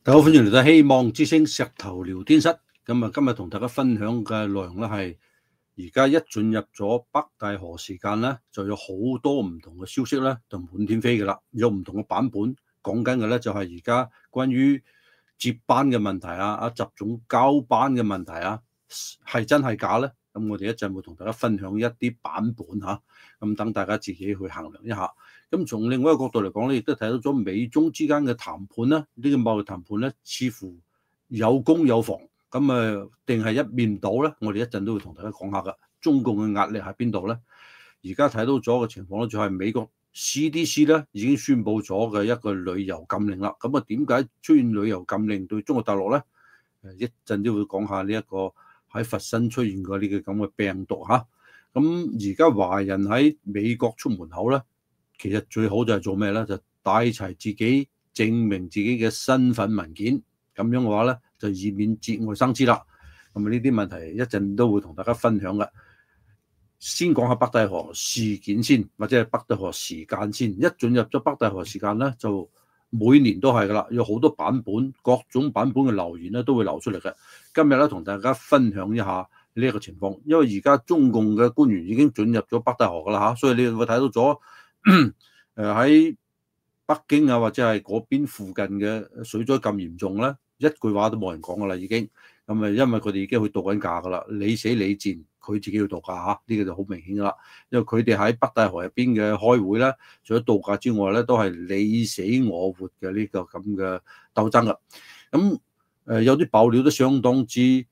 大家好，歡迎嚟到希望之聲石頭聊天室。咁今日同大家分享嘅內容咧係而家一進入咗北戴河時間咧，就有好多唔同嘅消息咧，就滿天飛嘅啦。有唔同嘅版本講緊嘅咧，就係而家關於接班嘅問題啊，習總交班嘅問題啊，係真係假咧？咁我哋一陣會同大家分享一啲版本嚇，咁等大家自己去衡量一下。咁從另外一個角度嚟講咧，亦都睇到咗美中之間嘅談判啦，呢個貿易談判咧，似乎有攻有防，咁定係一面倒咧？我哋一陣都會同大家講下噶。中共嘅壓力喺邊度咧？而家睇到咗嘅情況咧，就係美國 CDC 咧已經宣布咗嘅一個旅遊禁令啦。咁點解出現旅遊禁令對中國大陸咧？一陣都會講下呢一個喺佛山出現過呢個咁嘅病毒嚇。咁而家華人喺美國出門口咧，其實最好就係做咩咧？就帶齊自己證明自己嘅身份文件，咁樣嘅話咧，就以免節外生枝啦。咁呢啲問題一陣都會同大家分享嘅。先講下北戴河事件先，或者係北戴河時間先。一進入咗北戴河時間咧，就每年都係噶啦，有好多版本，各種版本嘅留言咧都會流出嚟嘅。今日咧同大家分享一下呢一個情況，因為而家中共嘅官員已經進入咗北戴河噶啦嚇，所以你會睇到咗喺北京啊或者係嗰邊附近嘅水災咁嚴重咧，一句話都冇人講噶啦已經。咁因為佢哋已經去度緊假噶啦，你死你賤，佢自己要度假嚇，呢個就好明顯噶啦。因為佢哋喺北戴河入邊嘅開會咧，除咗度假之外咧，都係你死我活嘅呢個咁嘅鬥爭噶。咁有啲爆料都相當之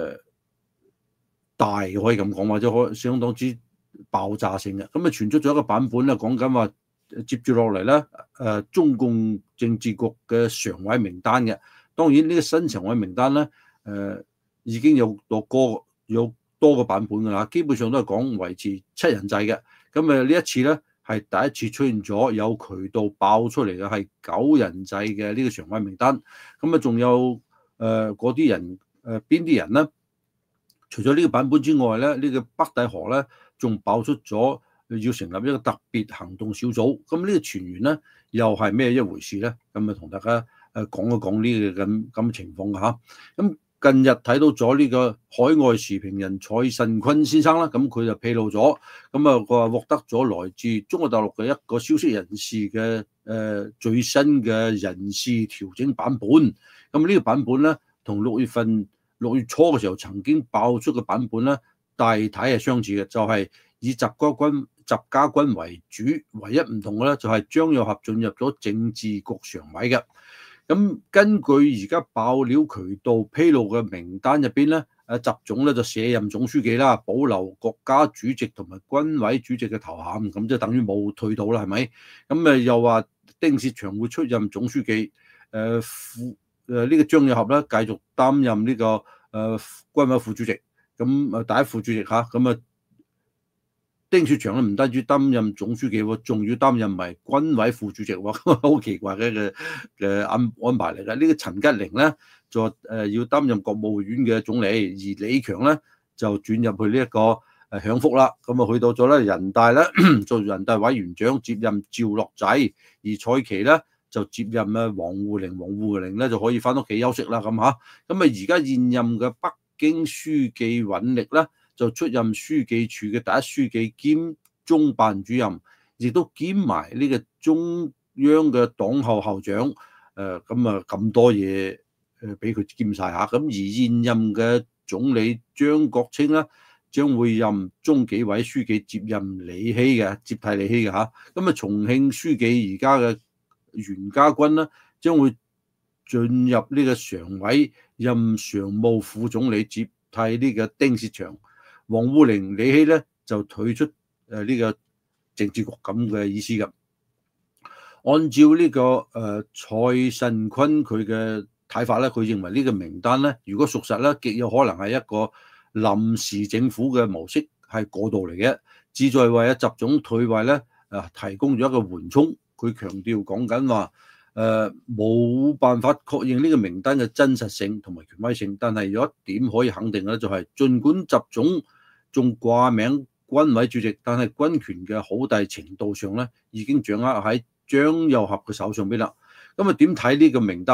大，可以咁講，或者可相當之爆炸性嘅。咁傳出咗一個版本咧，講緊話接住落嚟咧，中共政治局嘅常委名單嘅。當然呢個新常委名單咧，已經有多個版本㗎啦，基本上都係講維持7人制嘅。咁呢一次咧係第一次出現咗有渠道爆出嚟嘅係9人制嘅呢個常委名單。咁仲有嗰啲人邊啲人咧？除咗呢個版本之外咧，呢個北戴河咧仲爆出咗要成立一個特別行動小組。咁呢個傳言咧又係咩一回事咧？咁同大家講一講呢個咁嘅情況嚇。咁近日睇到咗呢個海外時評人蔡慎坤先生啦，咁佢就披露咗，佢話獲得咗來自中國大陸嘅一個消息人士嘅最新嘅人事調整版本。咁呢個版本咧，同6月初嘅時候曾經爆出嘅版本咧，大體係相似嘅，就係以習家軍為主，唯一唔同嘅咧就係張又俠進入咗政治局常委嘅。咁根據而家爆料渠道披露嘅名單入邊咧，習總咧就卸任總書記啦，保留國家主席同埋軍委主席嘅頭銜，咁即係等於冇退到啦，係咪？咁又話丁薛祥會出任總書記，呢個張又俠咧繼續擔任呢個軍委副主席，咁第一副主席嚇，咁丁薛祥咧唔單止擔任總書記喎，仲要擔任埋軍委副主席喎，好奇怪嘅安排嚟嘅。呢個陳吉寧咧就要擔任國務院嘅總理，而李強咧就轉入去呢一個享福啦。咁去到咗咧人大咧做人大委員長，接任趙樂際，而蔡奇咧就接任王滬寧咧就可以翻屋企休息啦咁嚇。咁而家現任嘅北京書記尹力咧，就出任書記處嘅第一書記兼中辦主任，亦都兼埋呢個中央嘅黨校校長。咁多嘢俾佢兼晒下。咁而現任嘅總理張國清咧，將會任中紀委書記接任李希嘅，接替李希嘅嚇。重慶書記而家嘅袁家軍咧，將會進入呢個常委，任常務副總理，接替呢個丁薛祥。王滬寧、李希咧就退出呢個政治局咁嘅意思㗎。按照呢個蔡慎坤佢嘅睇法咧，佢認為呢個名單咧，如果屬實咧，極有可能係一個臨時政府嘅模式，係過渡嚟嘅，旨在為習總退位咧提供咗一個緩衝。佢強調講緊話冇辦法確認呢個名單嘅真實性同埋權威性，但係有一點可以肯定嘅咧，就係儘管習總仲掛名軍委主席，但係軍權嘅好大程度上咧已經掌握喺張又俠嘅手上邊啦。點睇呢個名單咧？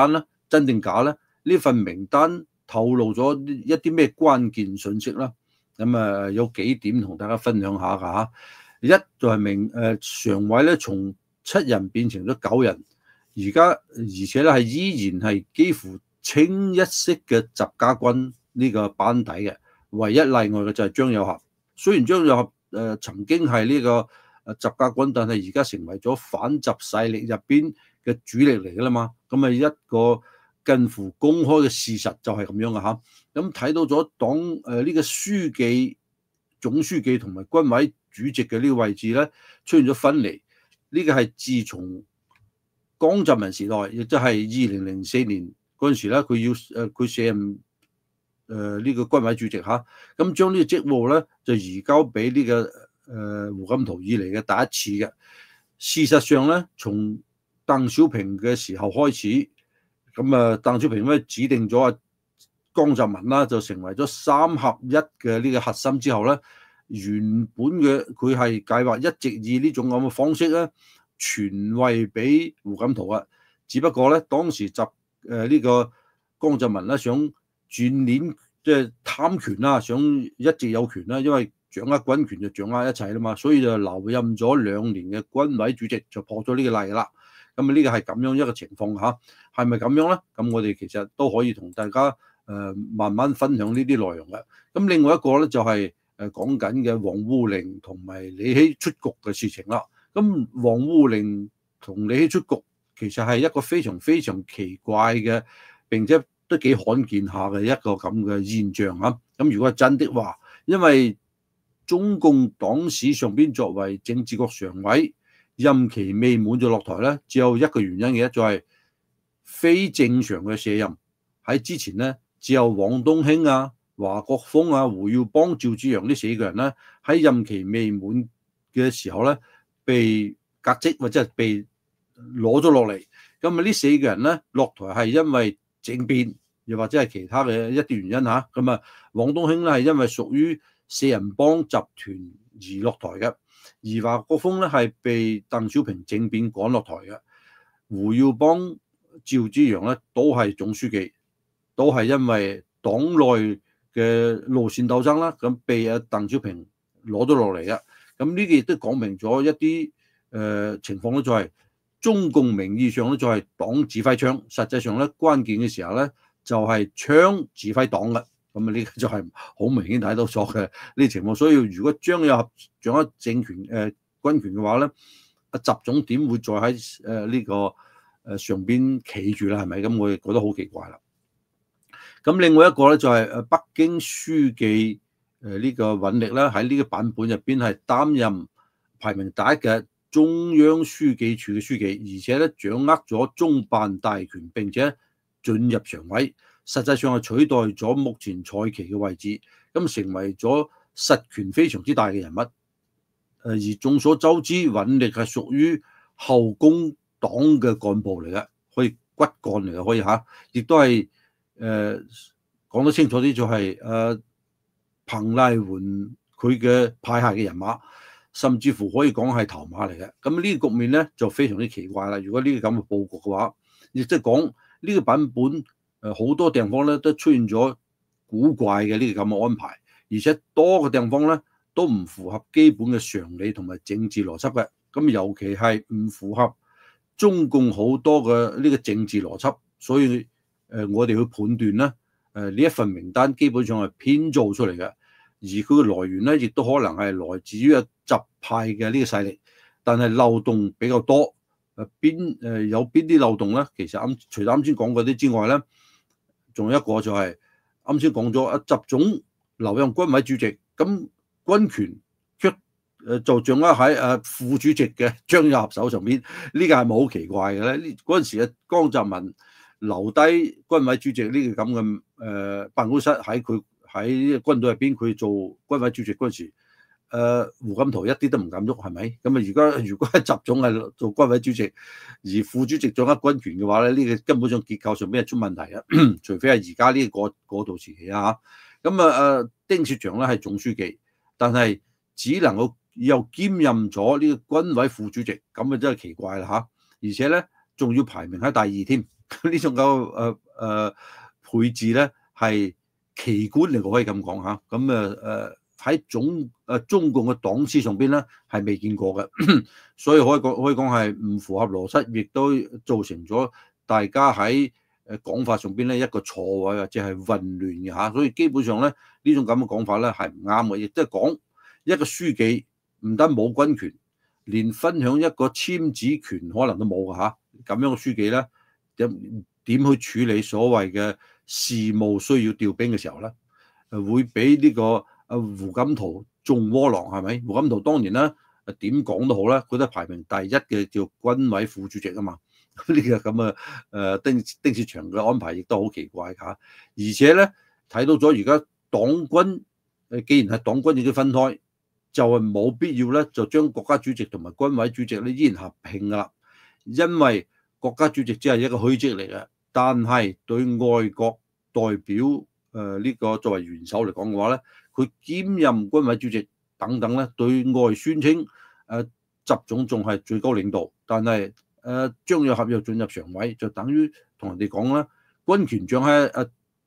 真定假咧？呢份名單透露咗一啲咩關鍵信息啦？咁有幾點同大家分享下㗎嚇。一就係常委咧從7人變成咗9人，而且咧係依然係幾乎清一色嘅習家軍呢個班底嘅，唯一例外嘅就係張又俠。雖然張又俠曾經係呢個習家軍，但係而家成為咗反習勢力入邊嘅主力嚟㗎啦嘛。咁一個近乎公開嘅事實就係咁樣嘅嚇。咁睇到咗黨呢個書記、總書記同埋軍委主席嘅呢個位置咧出現咗分離。呢個係自從江澤民時代，亦即係2004年嗰陣時咧，佢卸任呢個軍委主席嚇，咁將呢個職務咧就移交俾呢個胡錦濤以嚟嘅第一次嘅。事實上咧，從鄧小平嘅時候開始，咁鄧小平咧指定咗江澤民啦，就成為咗3合1嘅呢個核心之後咧，原本嘅佢係計劃一直以呢種咁嘅方式咧傳位俾胡錦濤啊。只不過咧當時呢個江澤民咧想轉鏈即係貪權啦，想一直有權啦，因為掌握軍權就掌握一切啦嘛，所以就留任咗2年嘅軍委主席，就破咗呢個例啦。咁呢個係咁樣一個情況嚇，係咪咁樣咧？咁我哋其實都可以同大家慢慢分享呢啲內容嘅。咁另外一個咧就係講緊嘅王滬寧同埋李希出局嘅事情啦。咁王滬寧同李希出局其實係一個非常非常奇怪嘅，並且都幾罕見下嘅一個咁嘅現象啊。咁如果係真的話，因為中共黨史上邊作為政治局常委，任期未滿就落台咧，只有一個原因嘅，就係非正常嘅卸任。喺之前咧，只有王東興啊、華國鋒啊、胡耀邦、趙紫陽呢4個人咧，喺任期未滿嘅時候咧，被革職或者係被攞咗落嚟。咁呢4個人咧落台係因為政變，又或者係其他嘅一啲原因嚇。咁王東興咧係因為屬於4人幫集團而落台嘅。而華國鋒咧係被鄧小平政變趕落台嘅，胡耀邦、趙紫陽咧都係總書記，都係因為黨內嘅路線鬥爭啦，咁被鄧小平攞咗落嚟嘅。咁呢個亦都講明咗一啲情況咧，就係中共名義上咧就係黨指揮槍，實際上咧關鍵嘅時候咧就係槍指揮黨嘅。咁呢個就係好明顯睇到咗嘅呢啲情況，所以如果張又俠掌握政權軍權嘅話咧，習總點會再喺呢個上邊企住啦？係咪？咁我哋覺得好奇怪啦。咁另外一個咧就係北京書記呢個尹力咧喺呢個版本入邊係擔任排名第一嘅中央書記處嘅書記，而且咧掌握咗中辦大權，並且進入常委。實際上係取代咗目前蔡奇嘅位置，咁成為咗實權非常之大嘅人物。而眾所周知，尹力係屬於後宮黨嘅幹部嚟嘅，可以骨幹嚟嘅，可以嚇，亦都係講得清楚啲就係彭麗媛佢嘅派系嘅人馬，甚至乎可以講係頭馬嚟嘅。咁呢個局面咧就非常之奇怪啦。如果呢個咁嘅佈局嘅話，亦即係講呢個版本。好多地方咧都出現咗古怪嘅呢個咁嘅安排，而且多個地方咧都唔符合基本嘅常理同埋政治邏輯嘅。咁尤其係唔符合中共好多嘅呢個政治邏輯，所以我哋去判斷咧呢一份名單基本上係編造出嚟嘅，而佢嘅來源咧亦都可能係來自於習派嘅呢個勢力，但係漏洞比較多。有邊啲漏洞咧？其實除咗啱先講嗰啲之外咧。仲有一個就係啱先講咗習總留任軍委主席，咁軍權卻就掌握喺副主席嘅張又俠手上邊，呢個係咪好奇怪嘅咧？嗰陣時嘅江澤民留低軍委主席呢個咁嘅辦公室喺軍隊入邊，佢做軍委主席嗰陣時，胡錦濤一啲都唔敢喐，係咪？咁如果係習總係做軍委主席，而副主席掌握軍權嘅話咧，呢個根本上結構上邊係出問題啊！除非係而家呢個過渡時期啊嚇。咁丁薛祥咧係總書記，但係只能夠又兼任咗呢個軍委副主席，咁真係奇怪啦嚇！而且咧仲要排名喺第2添， 呢種配置咧係奇觀嚟，我可以咁講嚇。咁喺中共嘅黨史上邊咧係未見過嘅，所以可以講係唔符合邏輯，亦都造成咗大家喺講法上邊咧一個錯位或者係混亂嘅嚇。所以基本上咧呢種咁嘅講法咧係唔啱嘅，亦即係講一個書記唔單冇軍權，連分享一個簽字權可能都冇嘅嚇。咁樣嘅書記咧點去處理所謂嘅事務需要調兵嘅時候咧，會俾呢個胡錦濤眾窩囊係咪？胡錦濤當年咧點講都好咧，佢都係排名第一嘅叫軍委副主席啊嘛。呢個咁丁薛祥嘅安排亦都好奇怪㗎。而且咧睇到咗而家黨軍既然係黨軍已經分開，就係冇必要咧就將國家主席同埋軍委主席咧依然合併㗎啦，因為國家主席只係一個虛職嚟嘅，但係對外國代表呢個作為元首嚟講嘅話咧，佢兼任軍委主席等等咧，對外宣稱習總仲係最高領導，但係張又俠又進入常委，就等於同人哋講啦，軍權掌喺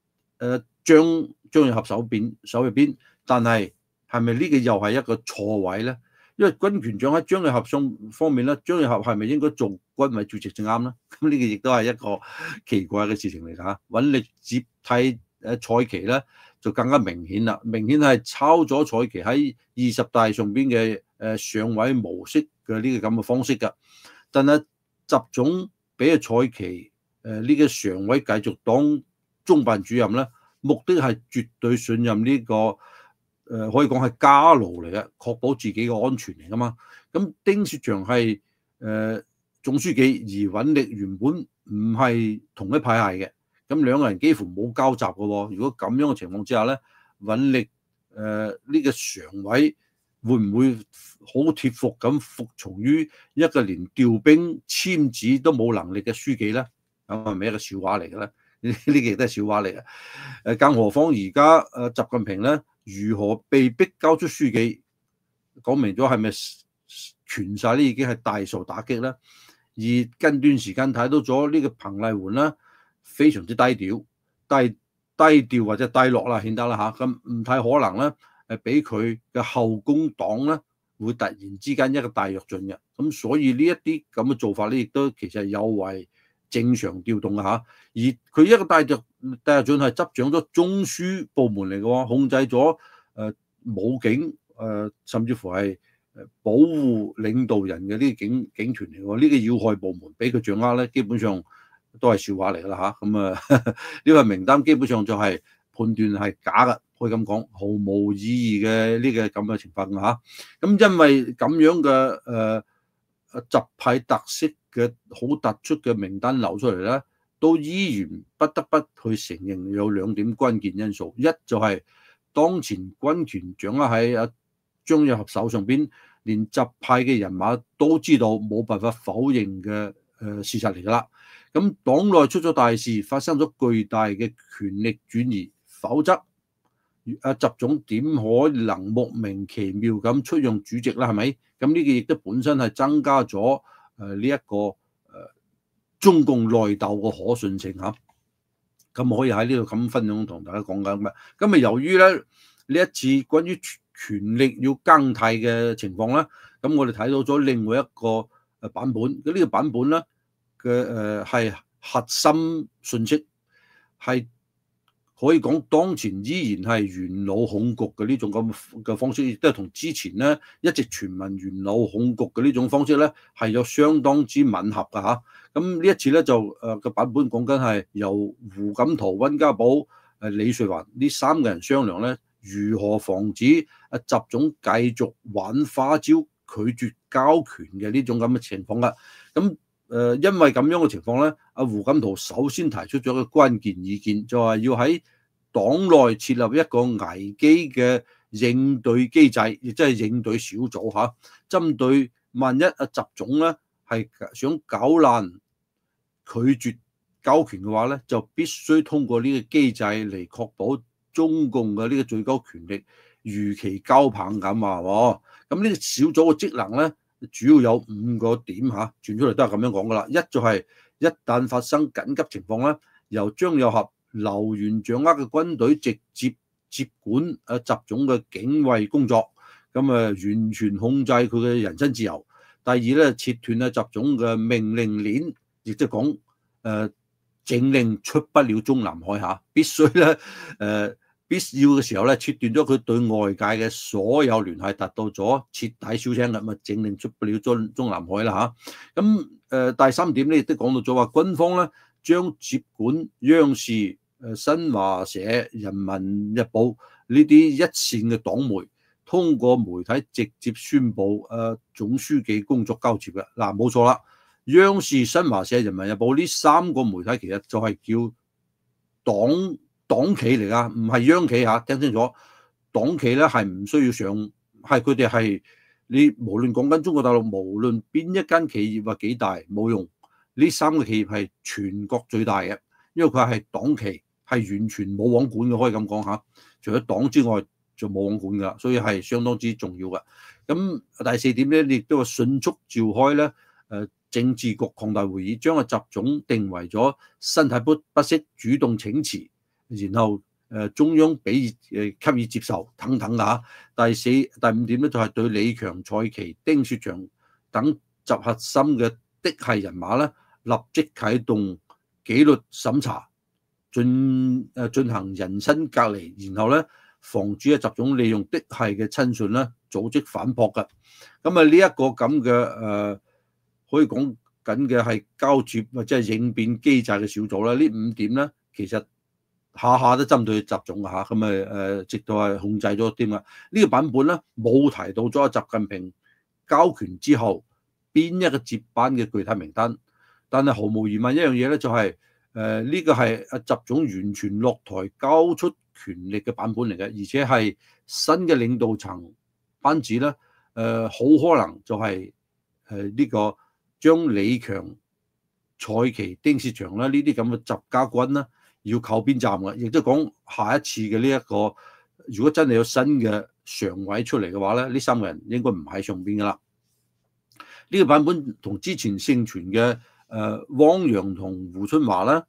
張又俠手入邊，但係咪呢個又係一個錯位咧？因為軍權掌喺張又俠方面咧，張又俠係咪應該做軍委主席正啱咧？咁呢個亦都係一個奇怪嘅事情嚟㗎。揾力接替蔡奇咧就更加明顯啦，明顯係抄咗蔡奇喺20大上邊嘅上位模式嘅呢個咁嘅方式㗎。但係習總俾阿蔡奇呢個常委繼續當中辦主任咧，目的係絕對信任呢個可以講係家奴嚟嘅，確保自己嘅安全嚟㗎嘛。咁丁薛祥係總書記，而尹力原本唔係同一派系嘅，咁兩個人幾乎冇交集嘅喎。如果咁樣嘅情況之下咧，尹力呢個常委會唔會好貼服咁服從於一個連調兵簽字都冇能力嘅書記咧？咁係咪一個笑話嚟嘅咧？呢個亦都係笑話嚟嘅。更何況而家習近平咧如何被逼交出書記，講明咗係咪全晒咧已經係大受打擊咧？而近段時間睇到咗呢個彭麗媛咧非常之低調或者低落啦，顯得啦嚇，咁唔太可能咧俾佢嘅後宮黨咧會突然之間一個大躍進嘅。咁所以呢一啲咁嘅做法咧，亦都其實有違正常調動嘅嚇。而佢一個大躍進係執掌咗中樞部門嚟嘅喎，控制咗武警甚至乎係保護領導人嘅呢個警團嚟喎。呢個要害部門俾佢掌握咧，基本上都係笑話嚟㗎啦嚇。咁呢個名單基本上就係判斷係假嘅，可以咁講，毫無意義嘅呢個咁嘅情況嚇。咁因為咁樣嘅習派特色嘅好突出嘅名單流出嚟咧，都依然不得不去承認有兩點關鍵因素，一就係當前軍權掌握喺張又俠手上邊，連習派嘅人馬都知道冇辦法否認嘅事實嚟㗎啦。咁黨內出咗大事，發生咗巨大嘅權力轉移，否則習總點可能莫名其妙咁出任主席啦？係咪？咁呢個亦都本身係增加咗呢一個中共內鬥嘅可信性嚇。咁可以喺呢度咁分享同大家講緊嘅。咁由於咧呢一次關於權力要更替嘅情況咧，咁我哋睇到咗另外一個版本。呢個版本咧嘅係核心信息係可以講當前依然係元老恐局嘅呢種咁嘅方式，亦都係同之前咧一直傳聞元老恐局嘅呢種方式咧係有相當之吻合嘅嚇。咁呢一次咧就個版本講緊係由胡錦濤、溫家寶、李瑞環呢三個人商量咧，如何防止習總繼續玩花招、拒絕交權嘅呢種咁嘅情況啦。咁因為咁樣嘅情況咧，胡錦濤首先提出咗一個關鍵意見，就係要喺黨內設立一個危機嘅應對機制，亦即係應對小組嚇，針對萬一習總咧係想搞爛拒絕交權嘅話咧，就必須通過呢個機制嚟確保中共嘅呢個最高權力如期交棒咁話。咁呢個小組嘅職能咧，主要有5個點嚇，傳出嚟都係咁樣講噶啦。一就係一旦發生緊急情況咧，由張又俠、劉元掌握嘅軍隊直接接管習總嘅警衛工作，咁完全控制佢嘅人身自由。第二咧，切斷習總嘅命令鏈，亦即係講政令出不了中南海嚇，必須咧必要嘅時候咧，切斷咗佢對外界嘅所有聯繫，達到咗徹底銷聲咁政令出不了中南海啦嚇。咁第三點咧，亦都講到咗話，軍方咧將接管央視、新華社、人民日報呢啲一線嘅黨媒，通過媒體直接宣佈總書記工作交接嘅。嗱，冇錯啦，央視、新華社、人民日報呢三個媒體其實就係叫黨企嚟噶，唔係央企嚇，聽清楚。黨企咧係唔需要上，係佢哋係你無論講緊中國大陸，無論邊一間企業話幾大冇用，呢三個企業係全國最大嘅，因為佢係黨企，係完全冇網管嘅，可以咁講嚇。除咗黨之外就冇網管噶，所以係相當之重要嘅。咁第四點咧，亦都係迅速召開咧政治局擴大會議，將個習總定為咗身體不適，主動請辭，然後中央給予接受等等嚇。第五點咧就係對李強、蔡奇、丁薛祥等集核心嘅嫡系人馬咧，立即啟動紀律審查，進行人身隔離，然後咧防止習總利用嫡系嘅親信咧組織反撲嘅。咁呢一個咁嘅可以講緊嘅係交接或者係應變機制嘅小組啦。呢五點咧其實下下都針對習總嘅嚇，咁直到係控制咗添啊。呢個版本咧冇提到咗習近平交權之後邊一個接班嘅具體名單，但係毫無疑問一樣嘢咧就係呢個係習總完全落台交出權力嘅版本嚟嘅，而且係新嘅領導層班子咧好可能就係呢個將李強、蔡奇、丁薛祥啦呢啲咁嘅習家軍啦要靠邊站嘅，亦都講下一次嘅呢一個，如果真係有新嘅常委出嚟嘅話咧，呢三個人應該唔喺上邊噶啦。呢個版本同之前盛傳嘅汪洋同胡春華啦，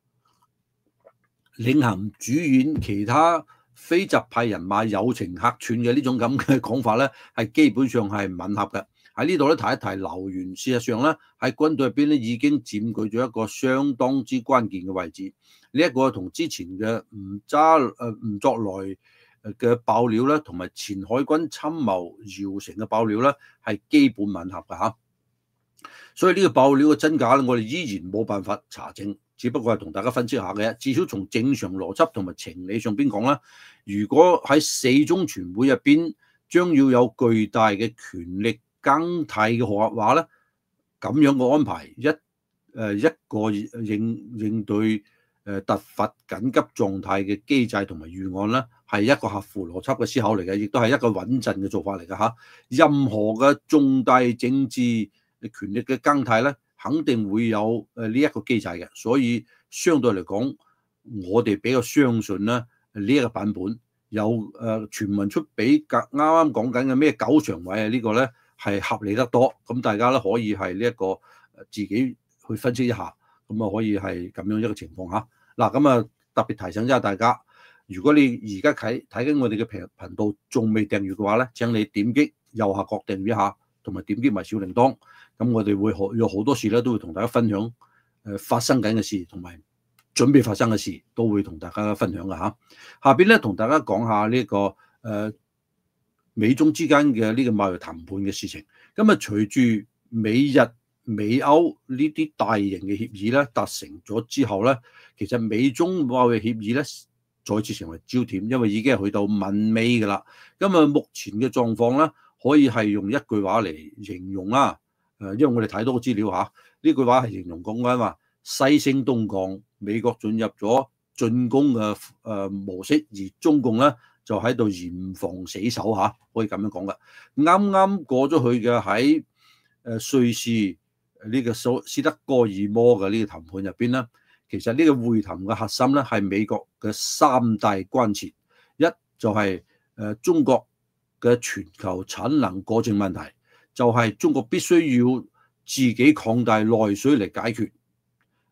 領銜主演其他非習派人馬友情客串嘅呢種咁嘅講法咧，係基本上係吻合嘅。喺呢度咧提一提劉元，事實上咧喺軍隊入邊咧已經佔據咗一個相當之關鍵嘅位置。呢一個同之前嘅吳作來嘅爆料咧，同埋前海軍參謀姚成嘅爆料咧，係基本吻合嘅嚇。所以呢個爆料嘅真假咧，我哋依然冇辦法查證，只不過係同大家分析下嘅。至少從正常邏輯同埋情理上邊講咧，如果喺四中全會入邊將要有巨大嘅權力更替嘅話咧，咁樣嘅安排一個應對突發緊急狀態嘅機制同埋預案咧，係一個合乎邏輯嘅思考嚟嘅，亦都係一個穩陣嘅做法嚟嘅嚇。任何嘅重大政治權力嘅更替咧，肯定會有呢一個機制嘅，所以相對嚟講，我哋比較相信咧呢一個版本有傳聞出比啱啱講緊嘅咩9常委啊呢個咧係合理得多。咁大家咧可以係呢一個自己去分析一下，咁啊可以係咁樣一個情況嚇。嗱，咁啊特別提醒一下大家，如果你而家睇緊我哋嘅頻道仲未訂閱嘅話咧，請你點擊右下角訂閱一下，同埋點擊埋小鈴鐺。咁我哋會有好多事咧，都會同大家分享發生緊嘅事，同埋準備發生嘅事，都會同大家分享嘅嚇。下邊咧同大家講下呢個美中之間嘅呢個貿易談判嘅事情。咁啊，隨住美日美歐呢啲大型嘅協議咧達成咗之後咧，其實美中貿易協議咧再次成為焦點，因為已經係去到問尾㗎啦。咁啊，目前嘅狀況咧，可以係用一句話嚟形容啦。因為我哋睇到個資料嚇，呢句話係形容講緊話西升東降，美國進入咗進攻嘅模式，而中共咧就喺度嚴防死守嚇，可以咁樣講噶。啱啱過咗去嘅喺瑞士呢個斯德哥爾摩嘅呢個談判入邊咧，其實呢個會談嘅核心咧係美國嘅三大關切，一就係中國嘅全球產能過剩問題。就係中國必須要自己擴大內需嚟解決。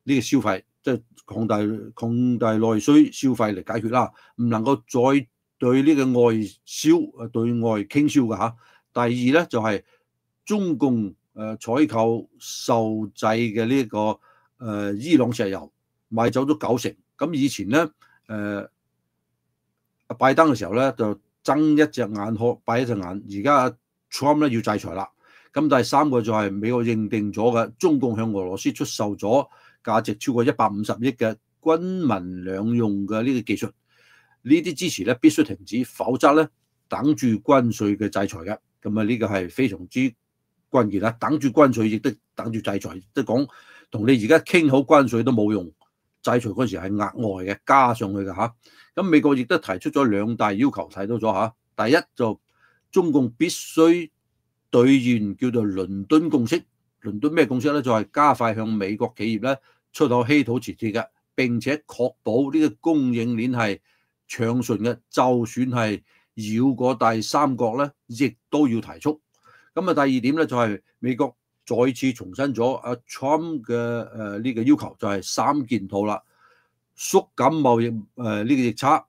呢個消費，即係擴大內需消費嚟解決啦，唔能夠再對呢個外銷對外傾銷嘅嚇。第二咧就係中共採購受制嘅呢個伊朗石油賣走咗90%，咁以前咧拜登嘅時候咧就睜一隻眼閉一隻眼，而家 Trump 咧要制裁啦。咁第三個就係美國認定咗嘅，中共向俄羅斯出售咗價值超過150億嘅軍民兩用嘅呢個技術，呢啲支持咧必須停止，否則咧等住關稅嘅制裁嘅。咁啊呢個係非常之關鍵啦，等住關稅亦都等住制裁，即係講同你而家傾好關稅都冇用，制裁嗰時係額外嘅加上去嘅嚇。咁美國亦都提出咗2大要求，睇到咗嚇。第一就中共必須兌現叫做倫敦共識。倫敦咩共識咧？就係加快向美國企業咧出口稀土磁鐵嘅，並且確保呢個供應鏈係暢順嘅，就算係繞過第三國咧，亦都要提速。咁啊，第二點咧就係美國再次重申咗阿 Trump 嘅呢個要求，就係3件套啦：縮減貿易呢個逆差，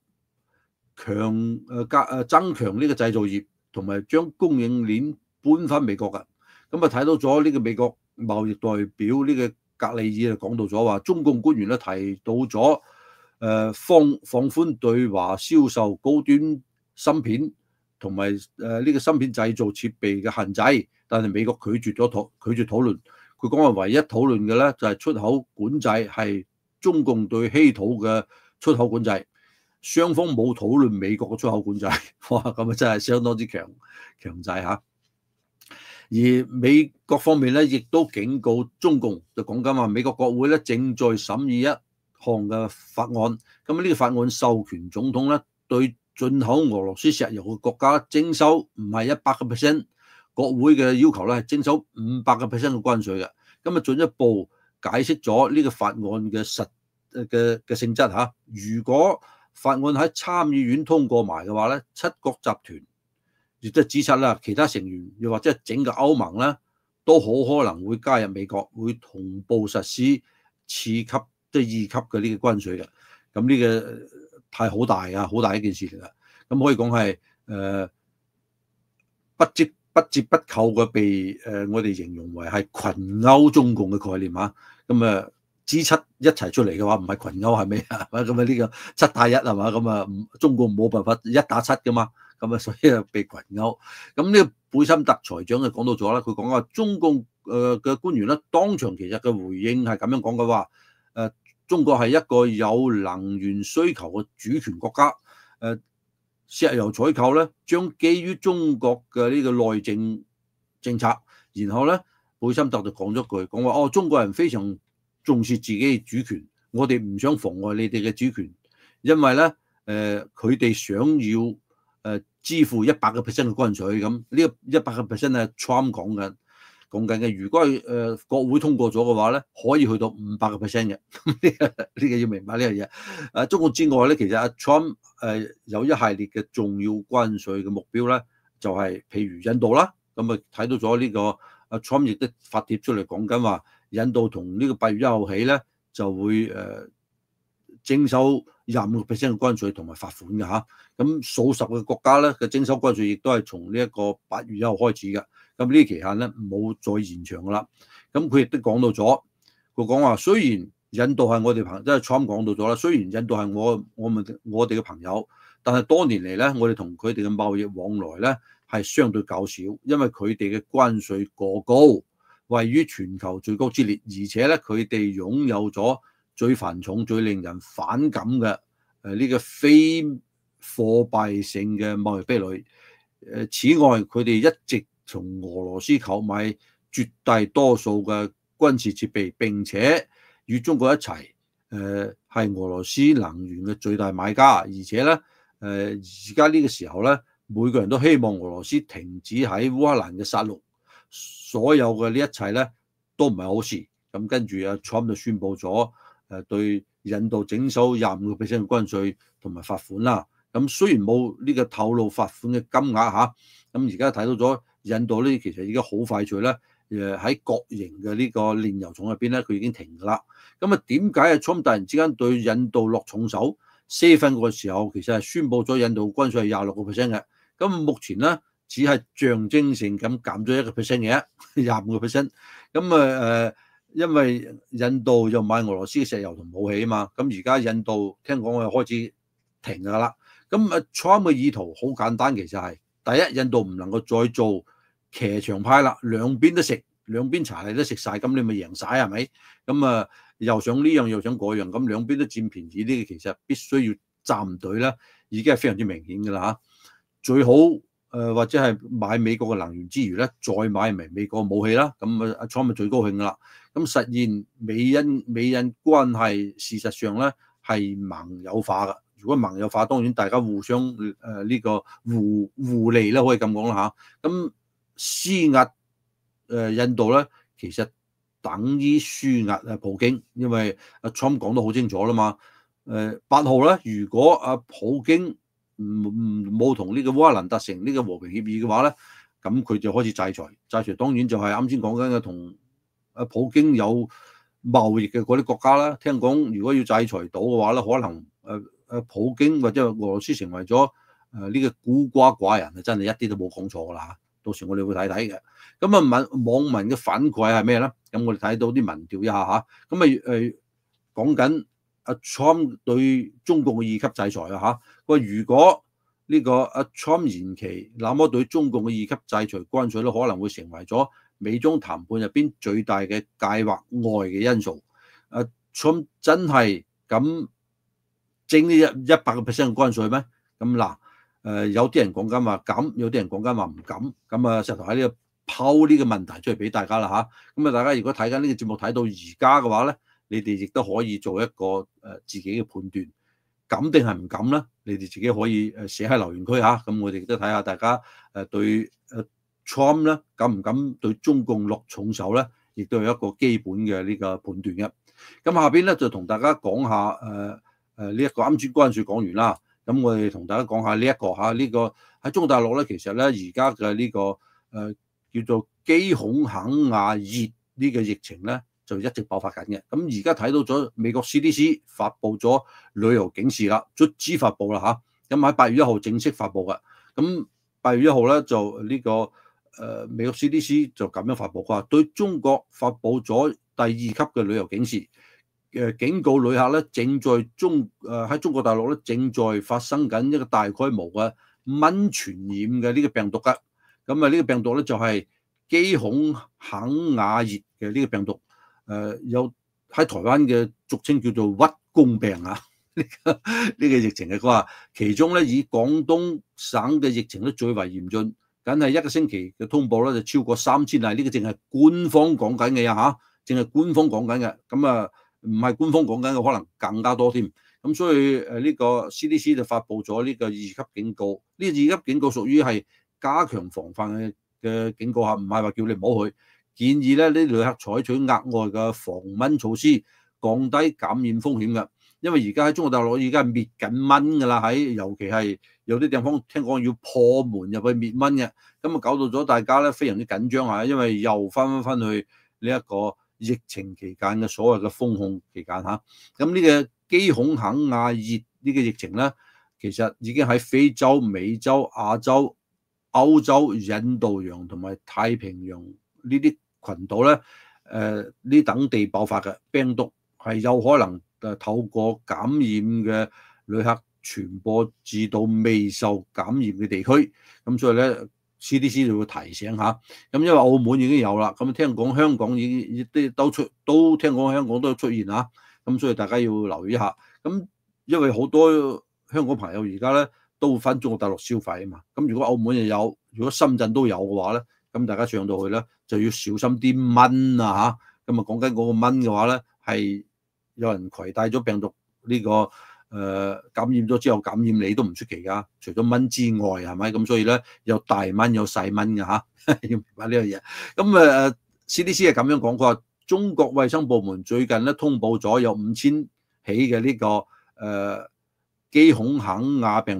增強呢個製造業，同埋將供應鏈搬翻美國嘅。咁啊，睇到咗呢個美國貿易代表呢個格里爾就講到咗話，中共官員咧提到咗放寬對華銷售高端芯片同埋呢個芯片製造設備嘅限制，但係美國拒絕討論。佢講話唯一討論嘅咧就係出口管制，係中共對稀土嘅出口管制，雙方冇討論美國嘅出口管制。哇！咁啊真係相當之強制嚇。而美國方面咧，亦都警告中共，就講緊話美國國會咧正在審議一項嘅法案。咁呢個法案授權總統咧對進口俄羅斯石油嘅國家徵收唔係100%，國會嘅要求咧係徵收500%嘅關稅嘅。咁啊進一步解釋咗呢個法案嘅性質嚇。如果法案喺參議院通過埋嘅話咧，7國集團亦都指出啦，其他成員又或者係整個歐盟咧，都好可能會加入美國，會同步實施次級即係2級嘅呢個關稅嘅。咁呢個係好大啊，好大一件事嚟㗎。咁可以講係不折不扣嘅被我哋形容為係群毆中共嘅概念嚇。咁G7一齊出嚟嘅話，唔係群毆係咩啊？咁啊呢個7打1係嘛？咁啊中共冇辦法1打7㗎嘛？咁啊，所以啊被群毆。咁呢個貝森特財長就講到咗啦，佢講話中共嘅官員咧，當場其實嘅回應係咁樣講嘅話，中國係一個有能源需求嘅主權國家，石油採購咧將基於中國嘅呢個內政策。然後咧，貝森特就講咗句，講話中國人非常重視自己嘅主權，我哋唔想妨礙你哋嘅主權，因為咧佢哋想要支付100%嘅關稅。咁呢個100%係 Trump 講緊嘅。如果係國會通過咗嘅話咧，可以去到500%嘅。呢個要明白呢樣嘢。中國之外咧，其實阿 Trump 有一系列嘅重要關稅嘅目標咧，就係譬如印度啦。咁啊睇到咗呢個阿 Trump 亦都發帖出嚟講緊話，印度同呢個8月1號起咧就會徵收25%嘅關稅同埋罰款嘅嚇。咁數十個國家咧嘅徵收關稅亦都係從呢一個8月1號開始嘅。咁呢期限咧冇再延長噶啦。咁佢亦都講到咗，佢講話雖然印度係我哋朋友，即係 Trump 講到咗啦。雖然印度係我哋嘅朋友，但係多年嚟咧，我哋同佢哋嘅貿易往來咧係相對較少，因為佢哋嘅關稅過高，位於全球最高之列，而且咧佢哋擁有咗最繁重、最令人反感嘅呢個非貨幣性嘅貿易壁壘。此外，佢哋一直從俄羅斯購買絕大多數嘅軍事設備，並且與中國一齊係俄羅斯能源嘅最大買家。而且咧而家呢個時候咧，每個人都希望俄羅斯停止喺烏克蘭嘅殺戮。所有嘅呢一切咧都唔係好事。咁跟住阿 Trump 就宣布咗對印度徵收25%嘅關稅同埋罰款啦。咁雖然冇呢個透露罰款嘅金額嚇，咁而家睇到咗印度呢，其實已經好快脆咧喺國營嘅呢個煉油廠入邊咧，佢已經停㗎啦。咁啊，點解啊 Trump 突然之間對印度落重手？7個時候其實係宣布咗印度關稅係26%嘅。咁目前咧只係象徵性咁減咗1% 嘅，25%。咁因為印度又買俄羅斯嘅石油同武器啊嘛，咁而家印度聽講又開始停㗎啦。咁Trump 嘅意圖好簡單，其實係第一，印度唔能夠再做騎牆派啦，兩邊都食，兩邊茶禮都食晒，咁你咪贏晒係咪？咁又想呢樣又想嗰樣，咁兩邊都佔便宜，呢個其實必須要站隊啦，已經係非常之明顯㗎啦嚇。最好或者係買美國嘅能源之餘咧，再買埋美國武器啦，咁阿 Trump 咪最高興㗎啦。咁實現美印關係事實上咧係盟友化㗎。如果盟友化，當然大家互相呢個互利啦，可以咁講啦嚇。咁施壓印度咧，其實等於輸壓普京，因為阿 Trump 講得好清楚啦嘛。8號咧，如果阿普京冇同呢個烏克蘭達成呢個和平協議嘅話咧，咁佢就開始制裁。制裁當然就係啱先講緊嘅同阿普京有貿易嘅嗰啲國家啦。聽講如果要制裁到嘅話咧，可能普京或者俄羅斯成為咗呢個孤寡寡人啊，真係一啲都冇講錯㗎啦。到時我哋會睇睇嘅。咁網民嘅反饋係咩咧？咁我哋睇到啲民調一下嚇。咁講緊阿 Trump 對中共嘅2級制裁啊嚇。如果呢個阿 Trump 延期，那麼對中共嘅2級制裁關稅咧，可能會成為咗美中談判入邊最大嘅計劃外嘅因素。阿 Trump 真係咁徵呢100% 嘅關稅咩？咁嗱，有啲人講緊話敢，有啲人講緊話唔敢。咁石頭喺呢度拋呢個問題出嚟俾大家啦嚇。咁大家如果睇緊呢個節目睇到而家嘅話咧，你哋亦都可以做一個自己嘅判斷，敢定係唔敢咧？你哋自己可以寫喺留言區嚇。咁我哋亦都睇下大家對Trump 咧敢唔敢對中共落重手咧，亦都有一個基本嘅呢個判斷嘅。咁下邊咧就同大家講下呢一個啱先關稅講完啦。咁我哋同大家講下呢一個嚇，呢個喺中國大陸咧，其實咧而家嘅呢個叫做基孔肯亞熱呢個疫情咧，就一直爆發緊嘅。咁而家睇到咗美國 CDC 發布咗旅遊警示啦，卒之發布啦嚇。咁喺8月1號正式發布嘅。咁8月1號咧就呢個美國 CDC 就咁樣發布，佢話對中國發布咗第2級嘅旅遊警示。警告旅客咧，正在喺中國大陸咧，正在發生緊一個大規模嘅蚊傳染嘅呢個病毒㗎。咁呢個病毒咧就係基孔肯亞熱嘅呢個病毒。有喺台灣嘅俗稱叫做屈公病啊。呢個疫情嘅，佢話其中咧以廣東省嘅疫情咧最為嚴峻，梗係1個星期嘅通報咧就超過3000例。呢個淨係官方講緊嘅嚇，淨係官方講緊嘅。咁唔係官方講緊嘅，可能更加多添。咁所以呢個 CDC 就發布咗呢個2級警告。呢個2級警告屬於係加強防範嘅警告嚇，唔係話叫你唔好去。建議咧啲旅客採取額外嘅防蚊措施，降低感染風險嘅。因為而家喺中國大陸而家係滅緊蚊㗎啦，尤其係有啲地方聽講要破門入去滅蚊嘅。咁搞到咗大家咧非常之緊張嚇，因為又翻去呢一個疫情期間嘅所謂嘅封控期間嚇。咁呢個基孔肯亞熱呢個疫情咧，其實已經喺非洲、美洲、亞洲、歐洲、印度洋同埋太平洋呢啲群島咧，呢等地爆發嘅病毒係有可能透過感染嘅旅客傳播至到未受感染嘅地區。咁所以咧 CDC 就會提醒下。咁因為澳門已經有啦，咁聽講香港已經都聽講香港都出現嚇。咁所以大家要留意一下。咁因為好多香港朋友而家咧都會返中國大陸消費啊嘛。咁如果澳門又有，如果深圳都有嘅話咧，咁大家上到去咧就要小心啲蚊啊嚇。咁講緊嗰個蚊嘅話咧，係有人攜帶咗病毒呢個感染咗之後感染你都唔出奇㗎。除咗蚊之外係咪？咁所以咧有大蚊有細蚊㗎嚇，要明白呢樣嘢。咁CDC 係咁樣講，佢話中國衛生部門最近咧通報咗有5000起嘅呢個基孔肯亞病毒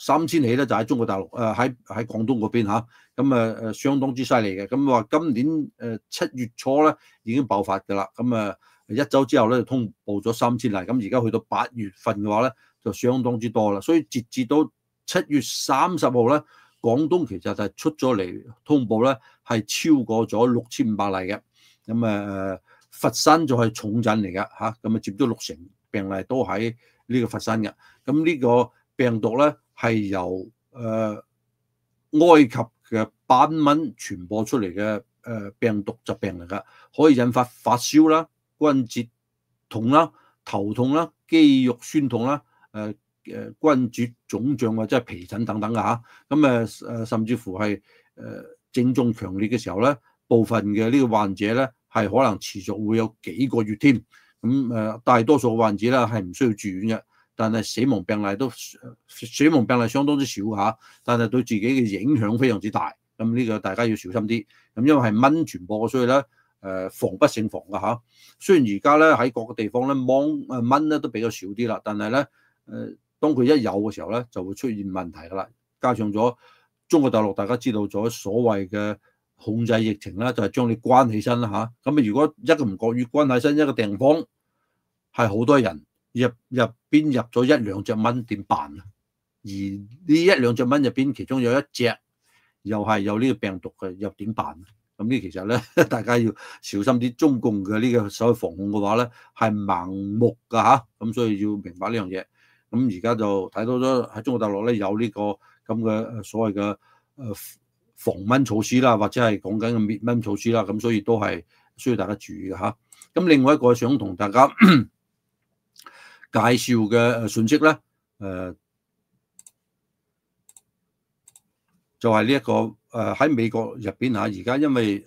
3000起咧，就喺中國大陸喺廣東嗰邊嚇，咁相當之犀利嘅。咁話今年7月初咧已經爆發㗎啦，咁一週之後咧就通報咗3000例，咁而家去到8月份嘅話咧就相當之多啦。所以截至到7月30號咧，廣東其實就係出咗嚟通報咧係超過咗6500例嘅。咁佛山就係重鎮嚟㗎嚇，咁佔咗60成病例都喺呢個佛山嘅。咁呢個病毒咧係由埃及嘅斑蚊傳播出嚟嘅病毒疾病嚟㗎，可以引發發燒啦、關節痛啦、頭痛啦、肌肉酸痛啦、關節腫脹或者係皮疹等等㗎嚇。咁甚至乎係症狀強烈嘅時候咧，部分嘅呢個患者咧係可能持續會有幾個月添。咁大多數患者咧係唔需要住院嘅。但係死亡病例相當之少嚇，但係對自己嘅影響非常之大。咁呢個大家要小心啲。咁因為係蚊傳播，所以咧防不勝防㗎嚇。雖然而家咧喺各個地方咧蚊咧都比較少啲啦，但係咧當佢一有嘅時候咧就會出現問題㗎啦。加上咗中國大陸大家知道咗所謂嘅控制疫情啦，就係將你關起身啦嚇。咁如果一個唔覺意關起身，一個地方係好多人。入邊入咗1、2隻蚊點辦啊？而呢1、2隻蚊入邊，其中有一隻又係有呢個病毒嘅，又點辦啊？咁呢其實咧，大家要小心啲。中共嘅呢個所謂防控嘅話咧，係盲目㗎嚇，咁所以要明白呢樣嘢。咁而家就睇到咗喺中國大陸咧有呢個咁嘅所謂嘅防蚊措施啦，或者係講緊嘅滅蚊措施啦，咁所以都係需要大家注意嘅嚇。咁另外一個想同大家介紹嘅信息咧，就係呢一個喺美國入邊嚇，而家因為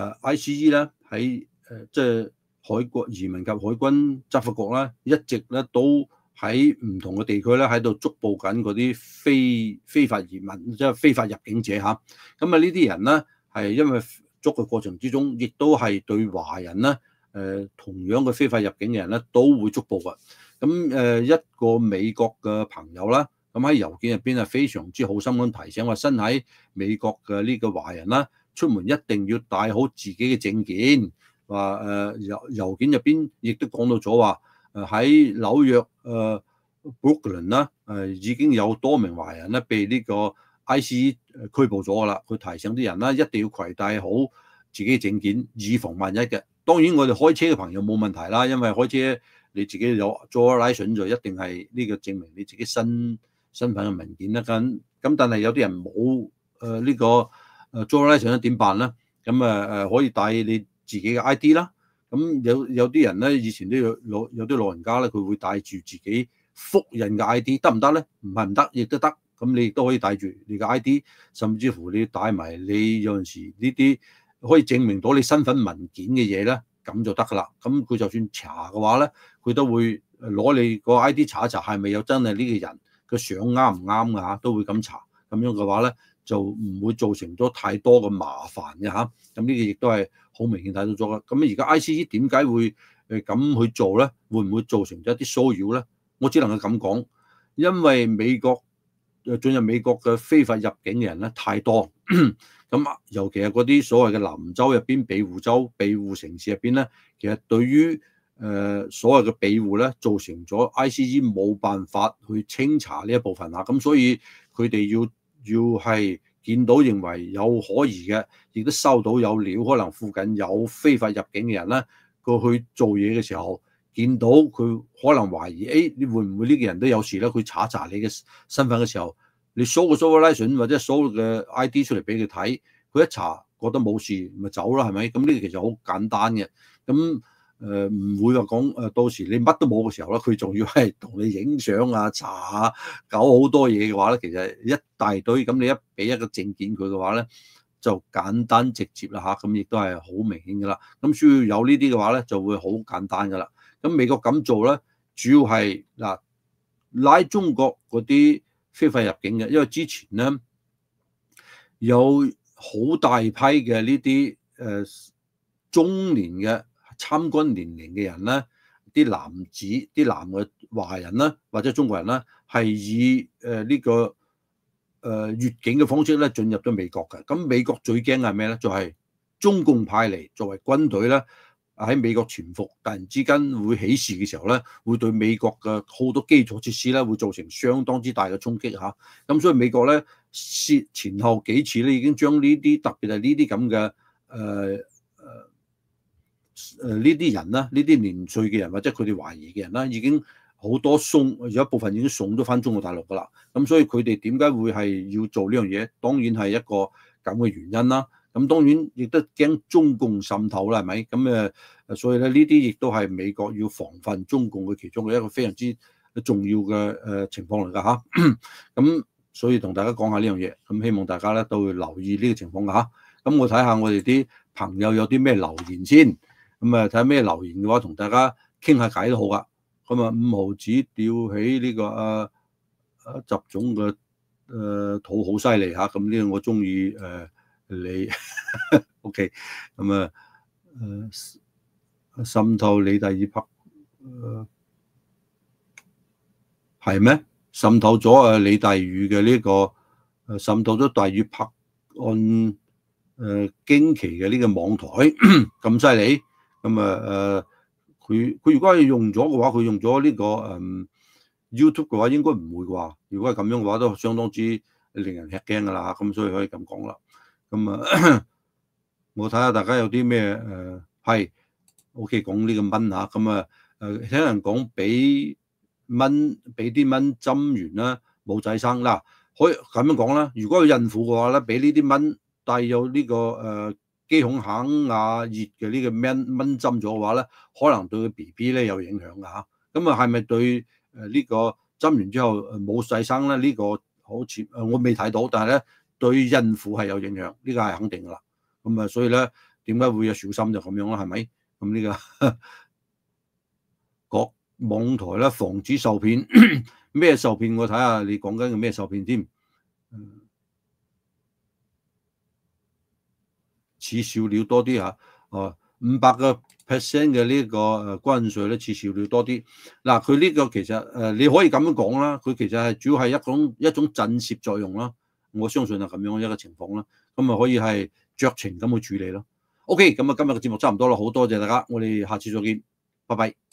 ICE 咧喺即係移民及海軍執法局咧，一直咧都喺唔同嘅地區咧喺度捉捕緊嗰啲非法移民，即係非法入境者嚇。咁呢啲人咧係因為捉嘅過程之中，亦都係對華人咧同樣嘅非法入境嘅人咧都會捉捕嘅。咁一個美國嘅朋友啦，咁喺郵件入邊係非常之好心咁提醒話，身喺美國嘅呢個華人啦，出門一定要帶好自己嘅證件。話郵件入邊亦都講到咗話，喺紐約Brooklyn 啦，已經有多名華人咧被呢個 ICE 拘捕咗噶啦。佢提醒啲人啦，一定要攜帶好自己嘅證件，以防萬一嘅。當然我哋開車嘅朋友冇問題啦，因為開車你自己有 driver license 就一定係呢個證明你自己身份嘅文件啦。咁但係有啲人冇呢個driver license點辦咧？咁可以帶你自己嘅 ID 啦。咁有啲人咧，以前都有啲老人家咧，佢會帶住自己複印嘅 ID， 得唔得咧？唔係唔得，亦都得。咁你亦都可以帶住你嘅 ID， 甚至乎你帶埋你有陣時呢啲可以證明到你身份文件嘅嘢咧，咁就得噶啦。咁佢就算查嘅話咧，佢都會攞你個 ID 查一查，係咪有真係呢個人個相啱唔啱㗎嚇，都會咁查。咁樣嘅話咧，就唔會造成咗太多嘅麻煩嘅嚇。咁呢個亦都係好明顯睇到咗嘅。咁而家 ICE 點解會咁去做咧？會唔會造成咗一啲騷擾咧？我只能夠咁講，因為進入美國嘅非法入境嘅人咧太多。咁尤其係嗰啲所謂嘅南州入邊、庇護州、庇護城市入邊咧，其實對於所謂嘅庇護咧，造成咗 ICE 冇辦法去清查呢一部分啊。咁所以佢哋要係見到認為有可疑嘅，亦都收到有料，可能附近有非法入境嘅人咧，佢去做嘢嘅時候，見到佢可能懷疑，你會唔會呢個人都有事咧？佢查你嘅身份嘅時候，你 show 個 driver license 或者 show 嘅 ID 出嚟俾佢睇，佢一查覺得冇事，咪走啦，係咪？咁呢個其實好簡單嘅。咁唔會話講到時你乜都冇嘅時候咧，佢仲要係同你影相啊、查啊、搞好多嘢嘅話咧，其實一大堆。咁你一俾一個證件佢嘅話咧，就簡單直接啦嚇。咁亦都係好明顯噶啦。咁需要有呢啲嘅話咧，就會好簡單噶啦。咁美國咁做咧，主要係拉中國嗰啲非法入境嘅，因為之前咧有好大批嘅呢啲中年嘅參軍年齡嘅人咧，啲男嘅華人啦，或者中國人啦，係以呢個越境嘅方式咧進入咗美國嘅。咁美國最驚係咩咧？就係中共派嚟作為軍隊咧喺美國潛伏，突然之間會起事嘅時候咧，會對美國嘅好多基礎設施咧會造成相當之大嘅衝擊嚇。咁所以美國咧前後幾次咧已經將呢啲特別係呢啲咁嘅呢啲人啦，呢啲年歲嘅人或者佢哋懷疑嘅人啦，已經好多有一部分已經送咗翻中國大陸噶啦。咁所以佢哋點解會係要做呢樣嘢？當然係一個咁嘅原因啦。咁當然亦都驚中共滲透啦，係咪？咁所以咧呢啲亦都係美國要防範中共嘅其中嘅一個非常之重要嘅情況嚟㗎嚇。咁所以同大家講下呢樣嘢，咁希望大家咧都會留意呢個情況㗎嚇。咁我睇下我哋啲朋友有啲咩留言先。睇下咩留言嘅話，同大家傾下偈都好噶。咁5毫子吊起呢個習總嘅肚好犀利嚇，咁呢個我中意你。OK， 咁滲透李第二拍係咩？滲透咗李大宇嘅呢個滲透咗大宇拍案驚奇嘅呢個網台咁犀利。佢如果係用咗嘅話，佢用咗呢個YouTube 嘅話，應該唔會啩？如果係咁樣嘅話，都相當之令人吃驚㗎啦。咁所以可以咁講啦。我睇下大家有啲咩係 OK 講呢個蚊嚇。聽人講俾啲蚊針完啦，冇仔生啦。可以咁樣講啦。如果有孕婦嘅話咧，俾呢啲蚊帶有呢個肌孔肯亞熱嘅呢個蚊針咗嘅話咧，可能對個 BB 咧有影響㗎嚇。係咪對呢個針完之後冇細生咧？呢個好似我未睇到，但係咧對孕婦係有影響，呢個係肯定㗎啦。所以咧點解會有小心就咁樣啦？係咪？呢個各網台咧防止受騙，咩受騙？我睇下你講緊嘅咩受騙添。似笑料多啲嚇，500% 嘅呢個關稅咧，似笑料多啲。嗱，佢呢個其實你可以咁樣講啦，佢其實係主要係一種震懾作用啦。我相信係咁樣一個情況啦。可以係酌情咁去處理咯。OK，今日嘅節目差唔多啦，好多謝大家，我哋下次再見，拜拜。